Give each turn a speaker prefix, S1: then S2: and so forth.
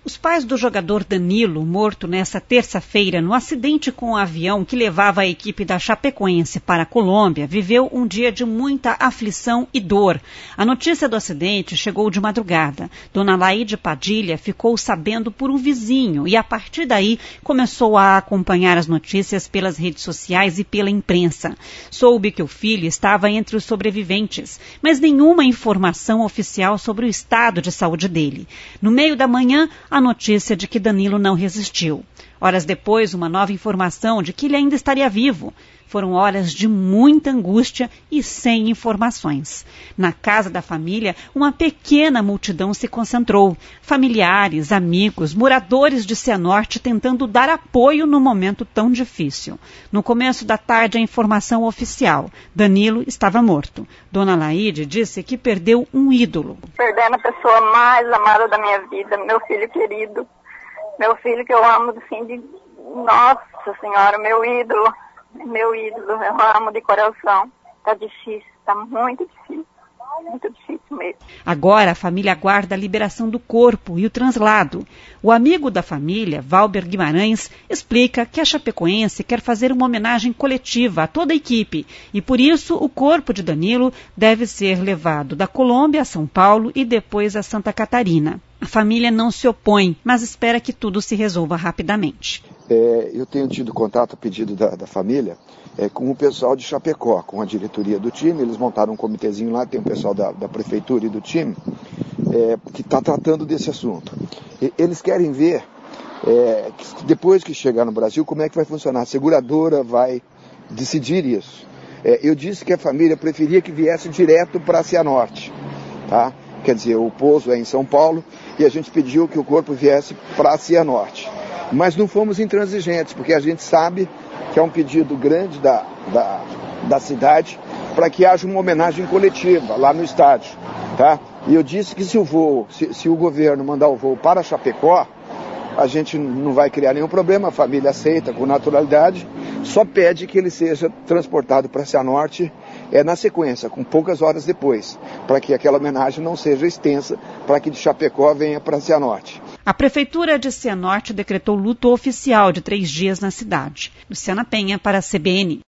S1: Os pais do jogador Danilo, morto nesta terça-feira no acidente com o avião que levava a equipe da Chapecoense para a Colômbia, viveu um dia de muita aflição e dor. A notícia do acidente chegou de madrugada. Dona Laide Padilha ficou sabendo por um vizinho e, a partir daí, começou a acompanhar as notícias pelas redes sociais e pela imprensa. Soube que o filho estava entre os sobreviventes, mas nenhuma informação oficial sobre o estado de saúde dele. No meio da manhã, a notícia de que Danilo não resistiu. Horas depois, uma nova informação de que ele ainda estaria vivo. Foram horas de muita angústia e sem informações. Na casa da família, uma pequena multidão se concentrou. Familiares, amigos, moradores de Cianorte tentando dar apoio no momento tão difícil. No começo da tarde, a informação oficial. Danilo estava morto. Dona Laide disse que perdeu um ídolo.
S2: Perdendo a pessoa mais amada da minha vida, meu filho querido. Meu filho que eu amo, assim, Nossa Senhora, meu ídolo, eu amo de coração. Tá difícil, tá muito difícil mesmo.
S1: Agora a família aguarda a liberação do corpo e o translado. O amigo da família, Valber Guimarães, explica que a Chapecoense quer fazer uma homenagem coletiva a toda a equipe e por isso o corpo de Danilo deve ser levado da Colômbia a São Paulo e depois a Santa Catarina. A família não se opõe, mas espera que tudo se resolva rapidamente.
S3: Eu tenho tido contato a pedido da família com o pessoal de Chapecó, com a diretoria do time. Eles montaram um comitêzinho lá, tem o pessoal da prefeitura e do time que está tratando desse assunto. Eles querem ver, que depois que chegar no Brasil, como é que vai funcionar. A seguradora vai decidir isso. Eu disse que a família preferia que viesse direto para Cianorte, tá? Quer dizer, o pouso é em São Paulo e a gente pediu que o corpo viesse para Cianorte. Mas não fomos intransigentes, porque a gente sabe que é um pedido grande da cidade para que haja uma homenagem coletiva lá no estádio, tá? E eu disse que se o governo mandar o voo para Chapecó, a gente não vai criar nenhum problema, a família aceita com naturalidade, só pede que ele seja transportado para Cianorte na sequência, com poucas horas depois, para que aquela homenagem não seja extensa, para que de Chapecó venha para Cianorte.
S1: A Prefeitura de Cianorte decretou luto oficial de 3 dias na cidade. Luciana Penha para a CBN.